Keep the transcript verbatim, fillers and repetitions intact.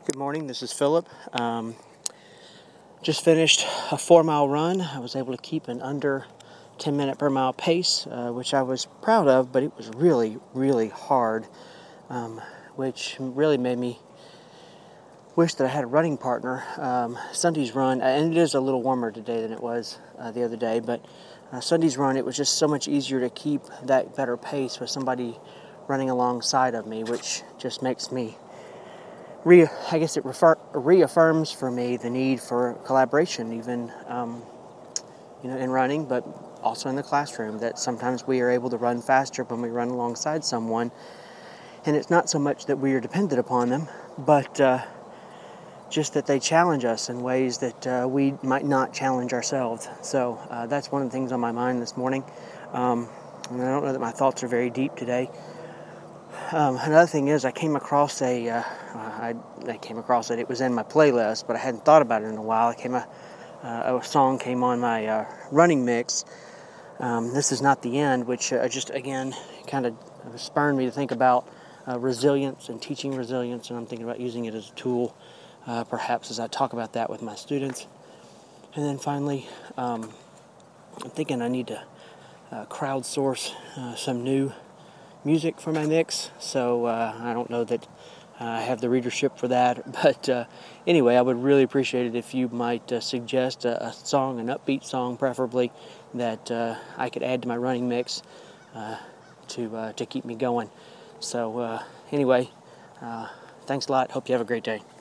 Good morning, this is Philip. Um, just finished a four mile run. I was able to keep an under ten minute per mile pace, uh, which I was proud of, but it was really, really hard, um, which really made me wish that I had a running partner. Um, Sunday's run, and it is a little warmer today than it was uh, the other day, but uh, Sunday's run, it was just so much easier to keep that better pace with somebody running alongside of me, which just makes me Re, I guess it refer, reaffirms for me the need for collaboration, even um, you know, in running, but also in the classroom. That sometimes we are able to run faster when we run alongside someone, and it's not so much that we are dependent upon them, but uh, just that they challenge us in ways that uh, we might not challenge ourselves. So uh, that's one of the things on my mind this morning. Um, and I don't know that my thoughts are very deep today. Um, another thing is, I came across a, uh, I, I came across it, it was in my playlist, but I hadn't thought about it in a while. I came, a, uh, a song came on my uh, running mix, um, This Is Not the End, which uh, just, again, kind of spurred me to think about uh, resilience and teaching resilience, and I'm thinking about using it as a tool, uh, perhaps as I talk about that with my students. And then finally, um, I'm thinking I need to uh, crowdsource uh, some new music for my mix, so uh, I don't know that uh, I have the readership for that, but uh, anyway, I would really appreciate it if you might uh, suggest a, a song, an upbeat song preferably, that uh, I could add to my running mix uh, to uh, to keep me going. So uh, anyway, uh, thanks a lot. Hope you have a great day.